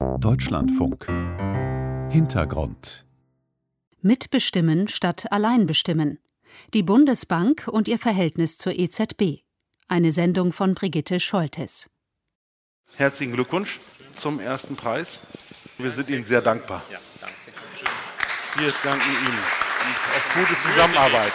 Deutschlandfunk. Hintergrund. Mitbestimmen statt allein bestimmen. Die Bundesbank und ihr Verhältnis zur EZB. Eine Sendung von Brigitte Scholtes. Herzlichen Glückwunsch zum ersten Preis. Wir sind Ihnen sehr dankbar. Ja, danke. Wir danken Ihnen auf gute Zusammenarbeit.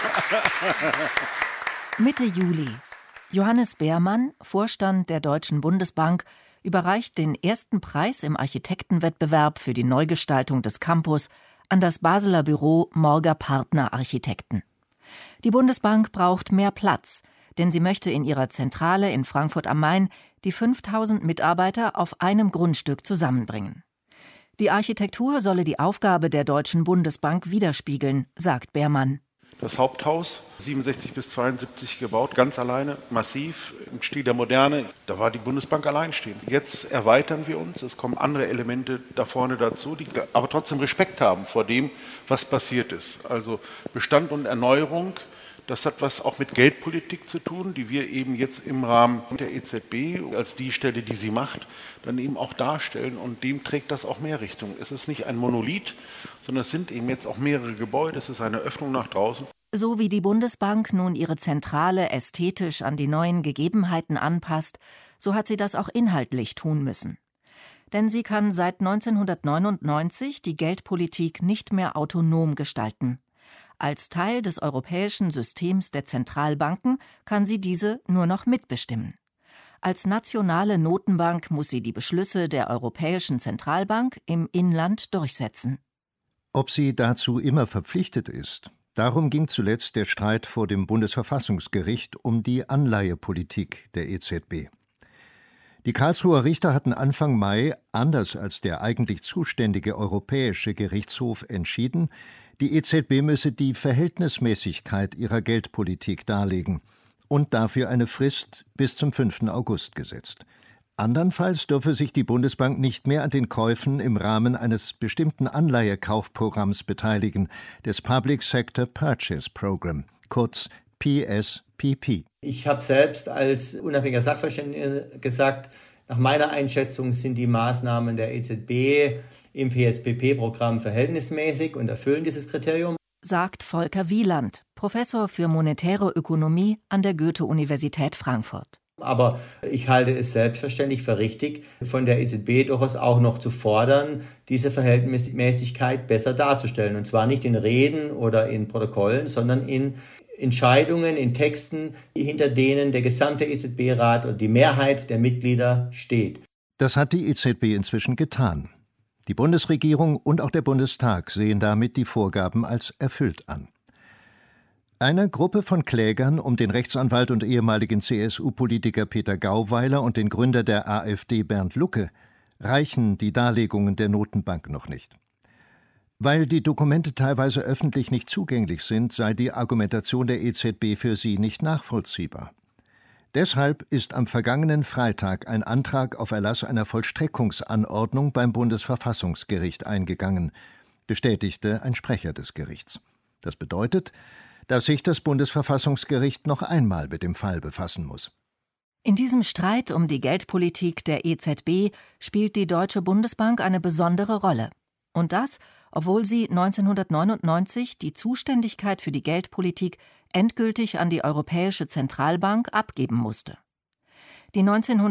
Mitte Juli. Johannes Beermann, Vorstand der Deutschen Bundesbank, überreicht den ersten Preis im Architektenwettbewerb für die Neugestaltung des Campus an das Basler Büro Morger Partner Architekten. Die Bundesbank braucht mehr Platz, denn sie möchte in ihrer Zentrale in Frankfurt am Main die 5000 Mitarbeiter auf einem Grundstück zusammenbringen. Die Architektur solle die Aufgabe der Deutschen Bundesbank widerspiegeln, sagt Beermann. Das Haupthaus, 67 bis 72 gebaut, ganz alleine, massiv, im Stil der Moderne. Da war die Bundesbank alleinstehend. Jetzt erweitern wir uns, es kommen andere Elemente da vorne dazu, die aber trotzdem Respekt haben vor dem, was passiert ist. Also Bestand und Erneuerung, das hat was auch mit Geldpolitik zu tun, die wir eben jetzt im Rahmen der EZB als die Stelle, die sie macht, dann eben auch darstellen. Und dem trägt das auch mehr Richtung. Es ist nicht ein Monolith, sondern es sind eben jetzt auch mehrere Gebäude. Es ist eine Öffnung nach draußen. So wie die Bundesbank nun ihre Zentrale ästhetisch an die neuen Gegebenheiten anpasst, so hat sie das auch inhaltlich tun müssen. Denn sie kann seit 1999 die Geldpolitik nicht mehr autonom gestalten. Als Teil des europäischen Systems der Zentralbanken kann sie diese nur noch mitbestimmen. Als nationale Notenbank muss sie die Beschlüsse der Europäischen Zentralbank im Inland durchsetzen. Ob sie dazu immer verpflichtet ist, darum ging zuletzt der Streit vor dem Bundesverfassungsgericht um die Anleihepolitik der EZB. Die Karlsruher Richter hatten Anfang Mai, anders als der eigentlich zuständige Europäische Gerichtshof, entschieden, die EZB müsse die Verhältnismäßigkeit ihrer Geldpolitik darlegen und dafür eine Frist bis zum 5. August gesetzt. Andernfalls dürfe sich die Bundesbank nicht mehr an den Käufen im Rahmen eines bestimmten Anleihekaufprogramms beteiligen, des Public Sector Purchase Program, kurz PSPP. Ich habe selbst als unabhängiger Sachverständiger gesagt, nach meiner Einschätzung sind die Maßnahmen der EZB im PSPP-Programm verhältnismäßig und erfüllen dieses Kriterium, sagt Volker Wieland, Professor für monetäre Ökonomie an der Goethe-Universität Frankfurt. Aber ich halte es selbstverständlich für richtig, von der EZB durchaus auch noch zu fordern, diese Verhältnismäßigkeit besser darzustellen. Und zwar nicht in Reden oder in Protokollen, sondern in Entscheidungen, in Texten, hinter denen der gesamte EZB-Rat und die Mehrheit der Mitglieder steht. Das hat die EZB inzwischen getan. Die Bundesregierung und auch der Bundestag sehen damit die Vorgaben als erfüllt an. Einer Gruppe von Klägern um den Rechtsanwalt und ehemaligen CSU-Politiker Peter Gauweiler und den Gründer der AfD Bernd Lucke reichen die Darlegungen der Notenbank noch nicht. Weil die Dokumente teilweise öffentlich nicht zugänglich sind, sei die Argumentation der EZB für sie nicht nachvollziehbar. Deshalb ist am vergangenen Freitag ein Antrag auf Erlass einer Vollstreckungsanordnung beim Bundesverfassungsgericht eingegangen, bestätigte ein Sprecher des Gerichts. Das bedeutet, dass sich das Bundesverfassungsgericht noch einmal mit dem Fall befassen muss. In diesem Streit um die Geldpolitik der EZB spielt die Deutsche Bundesbank eine besondere Rolle. Und das, obwohl sie 1999 die Zuständigkeit für die Geldpolitik endgültig an die Europäische Zentralbank abgeben musste. Die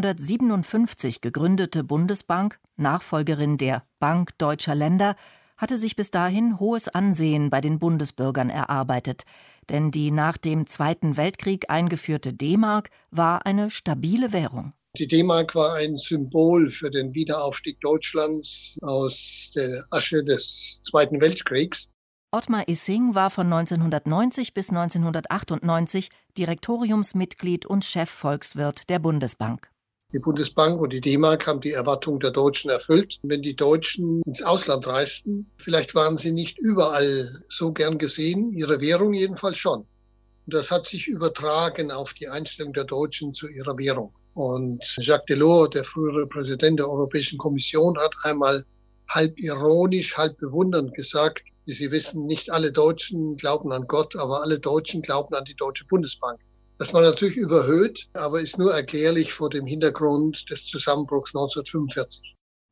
1957 gegründete Bundesbank, Nachfolgerin der Bank Deutscher Länder, hatte sich bis dahin hohes Ansehen bei den Bundesbürgern erarbeitet, denn die nach dem Zweiten Weltkrieg eingeführte D-Mark war eine stabile Währung. Die D-Mark war ein Symbol für den Wiederaufstieg Deutschlands aus der Asche des Zweiten Weltkriegs. Ottmar Issing war von 1990 bis 1998 Direktoriumsmitglied und Chefvolkswirt der Bundesbank. Die Bundesbank und die D-Mark haben die Erwartungen der Deutschen erfüllt. Wenn die Deutschen ins Ausland reisten, vielleicht waren sie nicht überall so gern gesehen, ihre Währung jedenfalls schon. Und das hat sich übertragen auf die Einstellung der Deutschen zu ihrer Währung. Und Jacques Delors, der frühere Präsident der Europäischen Kommission, hat einmal halb ironisch, halb bewundernd gesagt, wie Sie wissen, nicht alle Deutschen glauben an Gott, aber alle Deutschen glauben an die Deutsche Bundesbank. Das war natürlich überhöht, aber ist nur erklärlich vor dem Hintergrund des Zusammenbruchs 1945.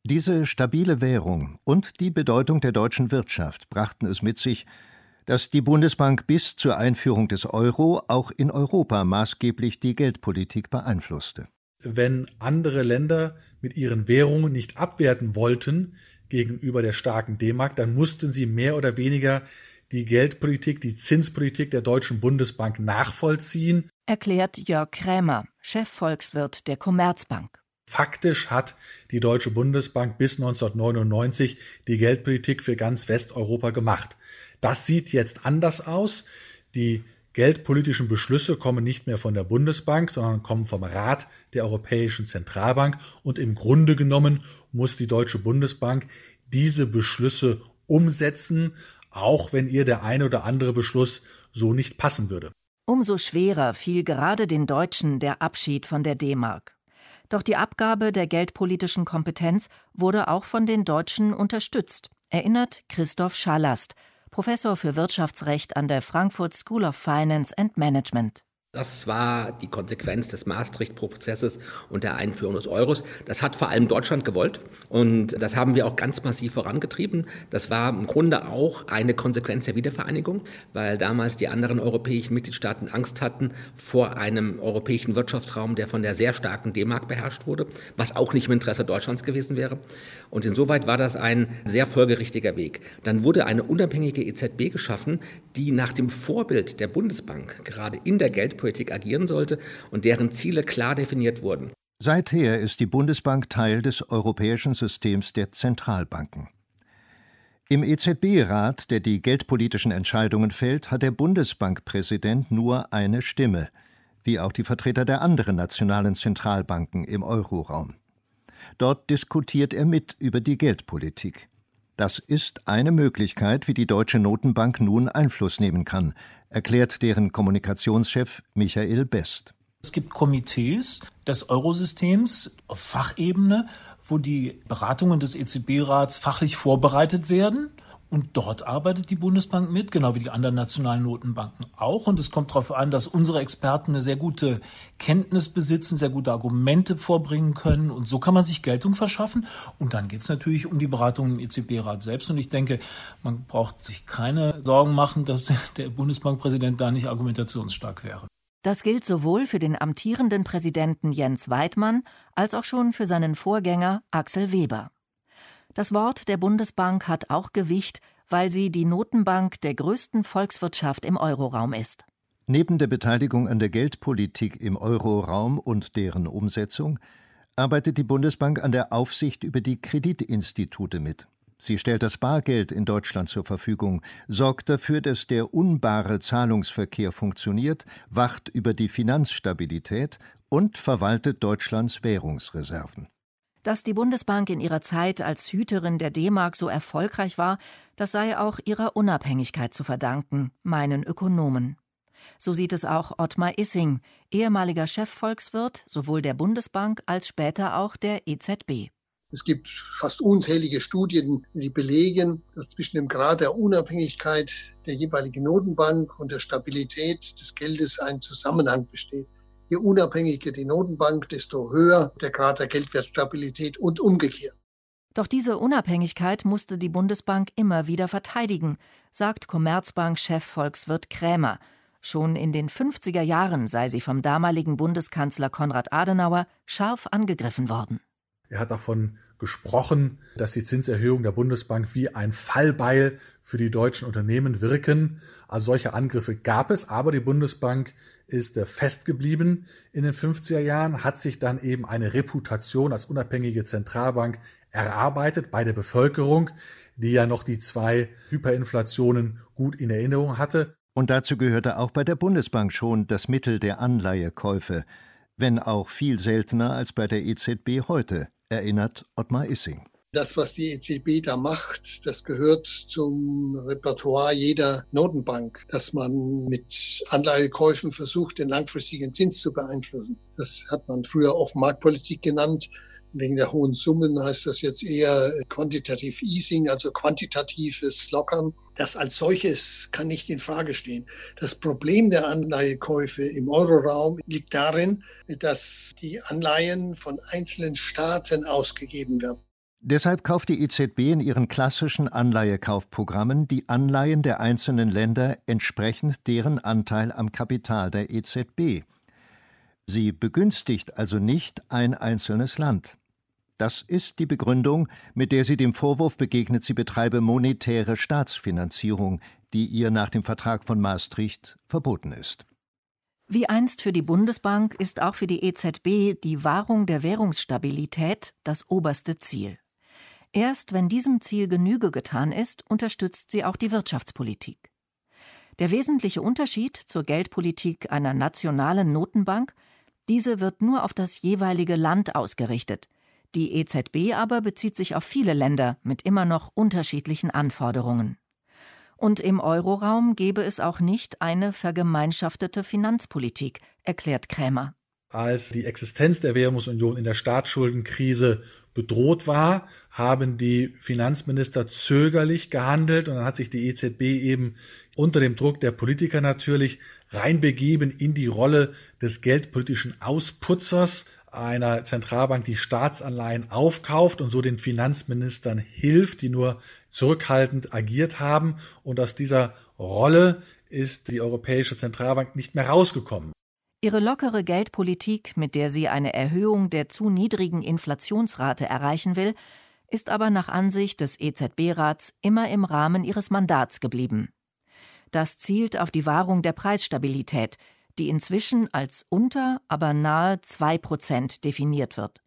Diese stabile Währung und die Bedeutung der deutschen Wirtschaft brachten es mit sich, dass die Bundesbank bis zur Einführung des Euro auch in Europa maßgeblich die Geldpolitik beeinflusste. Wenn andere Länder mit ihren Währungen nicht abwerten wollten gegenüber der starken D-Mark, dann mussten sie mehr oder weniger die Geldpolitik, die Zinspolitik der Deutschen Bundesbank nachvollziehen, erklärt Jörg Krämer, Chefvolkswirt der Commerzbank. Faktisch hat die Deutsche Bundesbank bis 1999 die Geldpolitik für ganz Westeuropa gemacht. Das sieht jetzt anders aus. Die geldpolitischen Beschlüsse kommen nicht mehr von der Bundesbank, sondern kommen vom Rat der Europäischen Zentralbank. Und im Grunde genommen muss die Deutsche Bundesbank diese Beschlüsse umsetzen, auch wenn ihr der eine oder andere Beschluss so nicht passen würde. Umso schwerer fiel gerade den Deutschen der Abschied von der D-Mark. Doch die Abgabe der geldpolitischen Kompetenz wurde auch von den Deutschen unterstützt, erinnert Christoph Schallast, Professor für Wirtschaftsrecht an der Frankfurt School of Finance and Management. Das war die Konsequenz des Maastricht-Prozesses und der Einführung des Euros. Das hat vor allem Deutschland gewollt und das haben wir auch ganz massiv vorangetrieben. Das war im Grunde auch eine Konsequenz der Wiedervereinigung, weil damals die anderen europäischen Mitgliedstaaten Angst hatten vor einem europäischen Wirtschaftsraum, der von der sehr starken D-Mark beherrscht wurde, was auch nicht im Interesse Deutschlands gewesen wäre. Und insoweit war das ein sehr folgerichtiger Weg. Dann wurde eine unabhängige EZB geschaffen, die nach dem Vorbild der Bundesbank gerade in der Geldpolitik agieren sollte und deren Ziele klar definiert wurden. Seither ist die Bundesbank Teil des europäischen Systems der Zentralbanken. Im EZB-Rat, der die geldpolitischen Entscheidungen fällt, hat der Bundesbankpräsident nur eine Stimme, wie auch die Vertreter der anderen nationalen Zentralbanken im Euroraum. Dort diskutiert er mit über die Geldpolitik. Das ist eine Möglichkeit, wie die Deutsche Notenbank nun Einfluss nehmen kann, erklärt deren Kommunikationschef Michael Best. Es gibt Komitees des Eurosystems auf Fachebene, wo die Beratungen des EZB-Rats fachlich vorbereitet werden. Und dort arbeitet die Bundesbank mit, genau wie die anderen nationalen Notenbanken auch. Und es kommt darauf an, dass unsere Experten eine sehr gute Kenntnis besitzen, sehr gute Argumente vorbringen können. Und so kann man sich Geltung verschaffen. Und dann geht es natürlich um die Beratungen im EZB-Rat selbst. Und ich denke, man braucht sich keine Sorgen machen, dass der Bundesbankpräsident da nicht argumentationsstark wäre. Das gilt sowohl für den amtierenden Präsidenten Jens Weidmann als auch schon für seinen Vorgänger Axel Weber. Das Wort der Bundesbank hat auch Gewicht, weil sie die Notenbank der größten Volkswirtschaft im Euroraum ist. Neben der Beteiligung an der Geldpolitik im Euroraum und deren Umsetzung arbeitet die Bundesbank an der Aufsicht über die Kreditinstitute mit. Sie stellt das Bargeld in Deutschland zur Verfügung, sorgt dafür, dass der unbare Zahlungsverkehr funktioniert, wacht über die Finanzstabilität und verwaltet Deutschlands Währungsreserven. Dass die Bundesbank in ihrer Zeit als Hüterin der D-Mark so erfolgreich war, das sei auch ihrer Unabhängigkeit zu verdanken, meinen Ökonomen. So sieht es auch Ottmar Issing, ehemaliger Chefvolkswirt sowohl der Bundesbank als später auch der EZB. Es gibt fast unzählige Studien, die belegen, dass zwischen dem Grad der Unabhängigkeit der jeweiligen Notenbank und der Stabilität des Geldes ein Zusammenhang besteht. Je unabhängiger die Notenbank, desto höher der Grad der Geldwertstabilität und umgekehrt. Doch diese Unabhängigkeit musste die Bundesbank immer wieder verteidigen, sagt Commerzbank-Chefvolkswirt Krämer. Schon in den 50er Jahren sei sie vom damaligen Bundeskanzler Konrad Adenauer scharf angegriffen worden. Er hat davon gesprochen, dass die Zinserhöhungen der Bundesbank wie ein Fallbeil für die deutschen Unternehmen wirken. Also solche Angriffe gab es, aber die Bundesbank ist fest geblieben in den 50er Jahren, hat sich dann eben eine Reputation als unabhängige Zentralbank erarbeitet bei der Bevölkerung, die ja noch die 2 Hyperinflationen gut in Erinnerung hatte. Und dazu gehörte auch bei der Bundesbank schon das Mittel der Anleihekäufe, wenn auch viel seltener als bei der EZB heute, erinnert Ottmar Issing. Das, was die EZB da macht, das gehört zum Repertoire jeder Notenbank, dass man mit Anleihekäufen versucht, den langfristigen Zins zu beeinflussen. Das hat man früher oft Marktpolitik genannt. Wegen der hohen Summen heißt das jetzt eher Quantitative Easing, also quantitatives Lockern. Das als solches kann nicht in Frage stehen. Das Problem der Anleihekäufe im Euroraum liegt darin, dass die Anleihen von einzelnen Staaten ausgegeben werden. Deshalb kauft die EZB in ihren klassischen Anleihekaufprogrammen die Anleihen der einzelnen Länder entsprechend deren Anteil am Kapital der EZB. Sie begünstigt also nicht ein einzelnes Land. Das ist die Begründung, mit der sie dem Vorwurf begegnet, sie betreibe monetäre Staatsfinanzierung, die ihr nach dem Vertrag von Maastricht verboten ist. Wie einst für die Bundesbank ist auch für die EZB die Wahrung der Währungsstabilität das oberste Ziel. Erst wenn diesem Ziel Genüge getan ist, unterstützt sie auch die Wirtschaftspolitik. Der wesentliche Unterschied zur Geldpolitik einer nationalen Notenbank: Diese wird nur auf das jeweilige Land ausgerichtet. Die EZB aber bezieht sich auf viele Länder mit immer noch unterschiedlichen Anforderungen. Und im Euroraum gäbe es auch nicht eine vergemeinschaftete Finanzpolitik, erklärt Krämer. Als die Existenz der Währungsunion in der Staatsschuldenkrise bedroht war, haben die Finanzminister zögerlich gehandelt und dann hat sich die EZB eben unter dem Druck der Politiker natürlich reinbegeben in die Rolle des geldpolitischen Ausputzers, einer Zentralbank, die Staatsanleihen aufkauft und so den Finanzministern hilft, die nur zurückhaltend agiert haben. Und aus dieser Rolle ist die Europäische Zentralbank nicht mehr rausgekommen. Ihre lockere Geldpolitik, mit der sie eine Erhöhung der zu niedrigen Inflationsrate erreichen will, ist aber nach Ansicht des EZB-Rats immer im Rahmen ihres Mandats geblieben. Das zielt auf die Wahrung der Preisstabilität, die inzwischen als unter, aber nahe 2% definiert wird.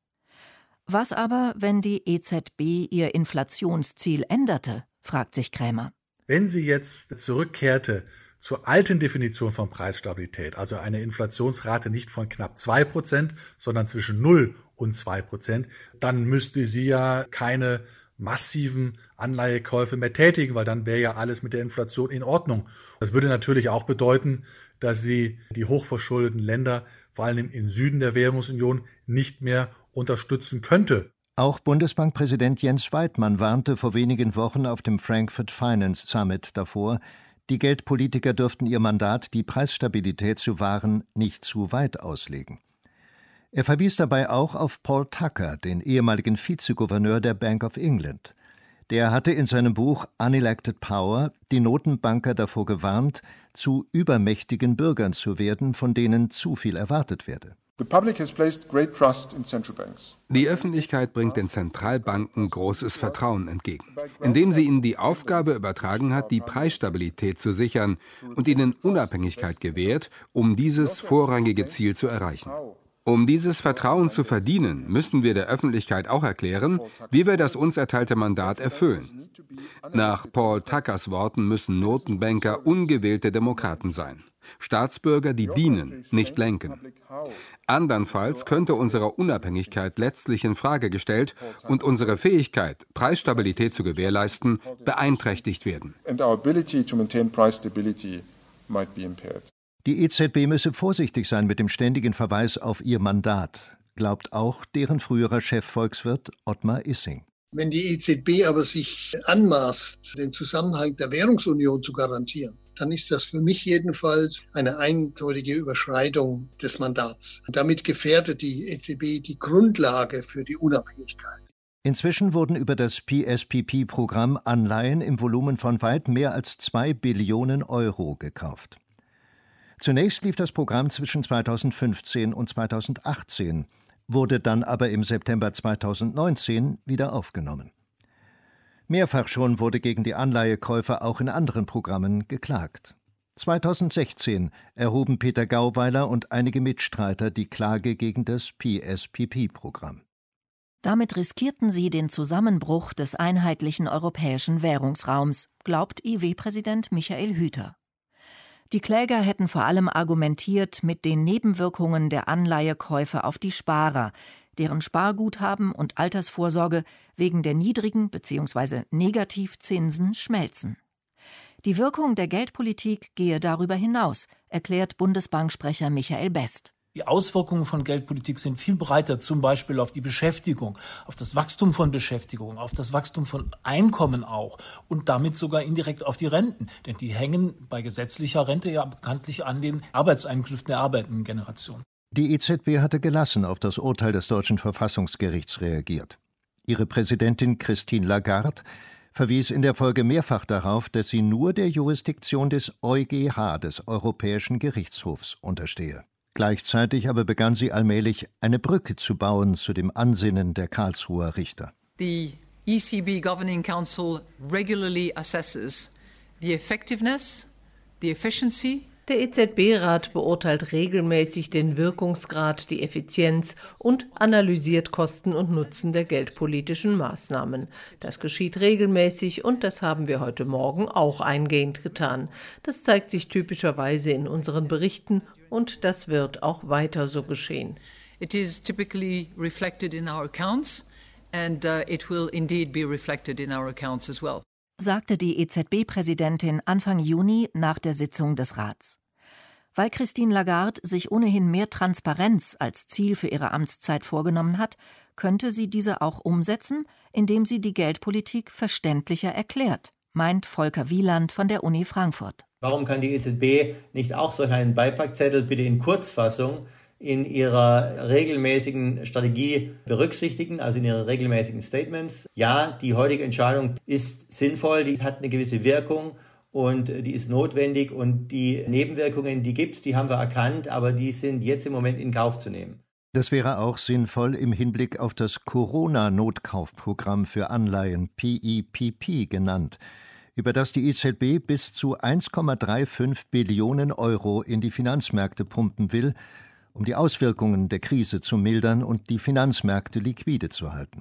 Was aber, wenn die EZB ihr Inflationsziel änderte, fragt sich Krämer. Wenn sie jetzt zurückkehrte zur alten Definition von Preisstabilität, also eine Inflationsrate nicht von knapp 2%, sondern zwischen 0 und 2%, dann müsste sie ja keine massiven Anleihekäufe mehr tätigen, weil dann wäre ja alles mit der Inflation in Ordnung. Das würde natürlich auch bedeuten, dass sie die hochverschuldeten Länder, vor allem im Süden der Währungsunion, nicht mehr unterstützen könnte. Auch Bundesbankpräsident Jens Weidmann warnte vor wenigen Wochen auf dem Frankfurt Finance Summit davor, die Geldpolitiker dürften ihr Mandat, die Preisstabilität zu wahren, nicht zu weit auslegen. Er verwies dabei auch auf Paul Tucker, den ehemaligen Vizegouverneur der Bank of England. Der hatte in seinem Buch Unelected Power die Notenbanker davor gewarnt, zu übermächtigen Bürgern zu werden, von denen zu viel erwartet werde. Die Öffentlichkeit bringt den Zentralbanken großes Vertrauen entgegen, indem sie ihnen die Aufgabe übertragen hat, die Preisstabilität zu sichern und ihnen Unabhängigkeit gewährt, um dieses vorrangige Ziel zu erreichen. Um dieses Vertrauen zu verdienen, müssen wir der Öffentlichkeit auch erklären, wie wir das uns erteilte Mandat erfüllen. Nach Paul Tuckers Worten müssen Notenbanker ungewählte Demokraten sein. Staatsbürger, die dienen, nicht lenken. Andernfalls könnte unsere Unabhängigkeit letztlich in Frage gestellt und unsere Fähigkeit, Preisstabilität zu gewährleisten, beeinträchtigt werden. Die EZB müsse vorsichtig sein mit dem ständigen Verweis auf ihr Mandat, glaubt auch deren früherer Chefvolkswirt Ottmar Issing. Wenn die EZB aber sich anmaßt, den Zusammenhang der Währungsunion zu garantieren, dann ist das für mich jedenfalls eine eindeutige Überschreitung des Mandats. Und damit gefährdet die EZB die Grundlage für die Unabhängigkeit. Inzwischen wurden über das PSPP-Programm Anleihen im Volumen von weit mehr als 2 Billionen Euro gekauft. Zunächst lief das Programm zwischen 2015 und 2018, wurde dann aber im September 2019 wieder aufgenommen. Mehrfach schon wurde gegen die Anleihekäufer auch in anderen Programmen geklagt. 2016 erhoben Peter Gauweiler und einige Mitstreiter die Klage gegen das PSPP-Programm. Damit riskierten sie den Zusammenbruch des einheitlichen europäischen Währungsraums, glaubt IW-Präsident Michael Hüter. Die Kläger hätten vor allem argumentiert mit den Nebenwirkungen der Anleihekäufe auf die Sparer, deren Sparguthaben und Altersvorsorge wegen der niedrigen bzw. Negativzinsen schmelzen. Die Wirkung der Geldpolitik gehe darüber hinaus, erklärt Bundesbanksprecher Michael Best. Die Auswirkungen von Geldpolitik sind viel breiter, zum Beispiel auf die Beschäftigung, auf das Wachstum von Beschäftigung, auf das Wachstum von Einkommen auch und damit sogar indirekt auf die Renten. Denn die hängen bei gesetzlicher Rente ja bekanntlich an den Arbeitseinkünften der arbeitenden Generation. Die EZB hatte gelassen auf das Urteil des deutschen Verfassungsgerichts reagiert. Ihre Präsidentin Christine Lagarde verwies in der Folge mehrfach darauf, dass sie nur der Jurisdiktion des EuGH, des Europäischen Gerichtshofs, unterstehe. Gleichzeitig aber begann sie allmählich, eine Brücke zu bauen zu dem Ansinnen der Karlsruher Richter. The ECB Governing Council regularly assesses the effectiveness, the efficiency. Der EZB-Rat beurteilt regelmäßig den Wirkungsgrad, die Effizienz und analysiert Kosten und Nutzen der geldpolitischen Maßnahmen. Das geschieht regelmäßig und das haben wir heute Morgen auch eingehend getan. Das zeigt sich typischerweise in unseren Berichten und das wird auch weiter so geschehen. It is typically reflected in our accounts and it will indeed be reflected in our accounts as well, sagte die EZB-Präsidentin Anfang Juni nach der Sitzung des Rats. Weil Christine Lagarde sich ohnehin mehr Transparenz als Ziel für ihre Amtszeit vorgenommen hat, könnte sie diese auch umsetzen, indem sie die Geldpolitik verständlicher erklärt, meint Volker Wieland von der Uni Frankfurt. Warum kann die EZB nicht auch solch einen Beipackzettel bitte in Kurzfassung in ihrer regelmäßigen Strategie berücksichtigen, also in ihren regelmäßigen Statements? Ja, die heutige Entscheidung ist sinnvoll, die hat eine gewisse Wirkung und die ist notwendig und die Nebenwirkungen, die gibt's, die haben wir erkannt, aber die sind jetzt im Moment in Kauf zu nehmen. Das wäre auch sinnvoll im Hinblick auf das Corona-Notkaufprogramm für Anleihen, PEPP genannt, über das die EZB bis zu 1,35 Billionen Euro in die Finanzmärkte pumpen will, um die Auswirkungen der Krise zu mildern und die Finanzmärkte liquide zu halten.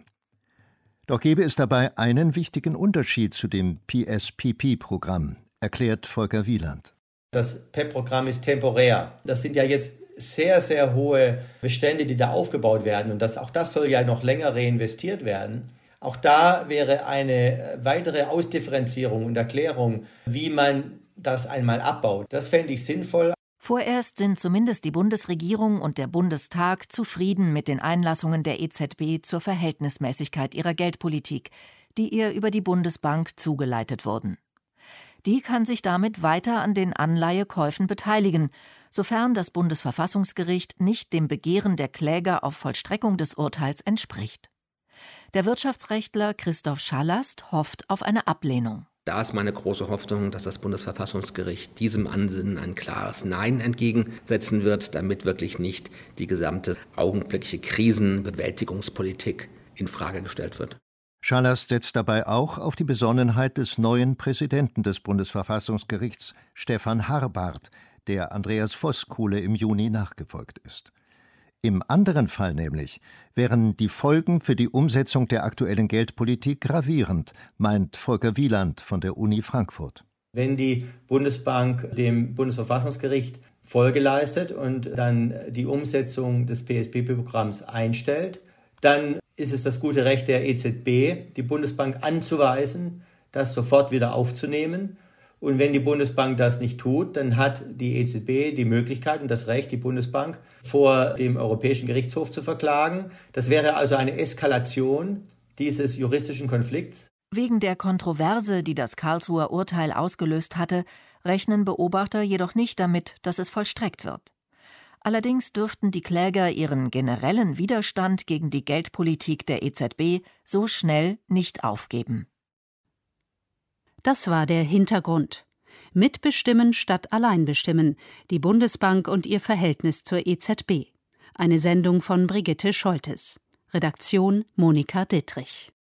Doch gäbe es dabei einen wichtigen Unterschied zu dem PSPP-Programm, erklärt Volker Wieland. Das PEP-Programm ist temporär. Das sind ja jetzt sehr, sehr hohe Bestände, die da aufgebaut werden. Und auch das soll ja noch länger reinvestiert werden. Auch da wäre eine weitere Ausdifferenzierung und Erklärung, wie man das einmal abbaut. Das fände ich sinnvoll. Vorerst sind zumindest die Bundesregierung und der Bundestag zufrieden mit den Einlassungen der EZB zur Verhältnismäßigkeit ihrer Geldpolitik, die ihr über die Bundesbank zugeleitet wurden. Die kann sich damit weiter an den Anleihekäufen beteiligen, sofern das Bundesverfassungsgericht nicht dem Begehren der Kläger auf Vollstreckung des Urteils entspricht. Der Wirtschaftsrechtler Christoph Schallast hofft auf eine Ablehnung. Da ist meine große Hoffnung, dass das Bundesverfassungsgericht diesem Ansinnen ein klares Nein entgegensetzen wird, damit wirklich nicht die gesamte augenblickliche Krisenbewältigungspolitik in Frage gestellt wird. Schallast setzt dabei auch auf die Besonnenheit des neuen Präsidenten des Bundesverfassungsgerichts, Stefan Harbart, der Andreas Voskuhle im Juni nachgefolgt ist. Im anderen Fall nämlich wären die Folgen für die Umsetzung der aktuellen Geldpolitik gravierend, meint Volker Wieland von der Uni Frankfurt. Wenn die Bundesbank dem Bundesverfassungsgericht Folge leistet und dann die Umsetzung des PSPP-Programms einstellt, dann ist es das gute Recht der EZB, die Bundesbank anzuweisen, das sofort wieder aufzunehmen. Und wenn die Bundesbank das nicht tut, dann hat die EZB die Möglichkeit und das Recht, die Bundesbank vor dem Europäischen Gerichtshof zu verklagen. Das wäre also eine Eskalation dieses juristischen Konflikts. Wegen der Kontroverse, die das Karlsruher Urteil ausgelöst hatte, rechnen Beobachter jedoch nicht damit, dass es vollstreckt wird. Allerdings dürften die Kläger ihren generellen Widerstand gegen die Geldpolitik der EZB so schnell nicht aufgeben. Das war der Hintergrund. Mitbestimmen statt allein bestimmen. Die Bundesbank und ihr Verhältnis zur EZB. Eine Sendung von Brigitte Scholtes. Redaktion Monika Dittrich.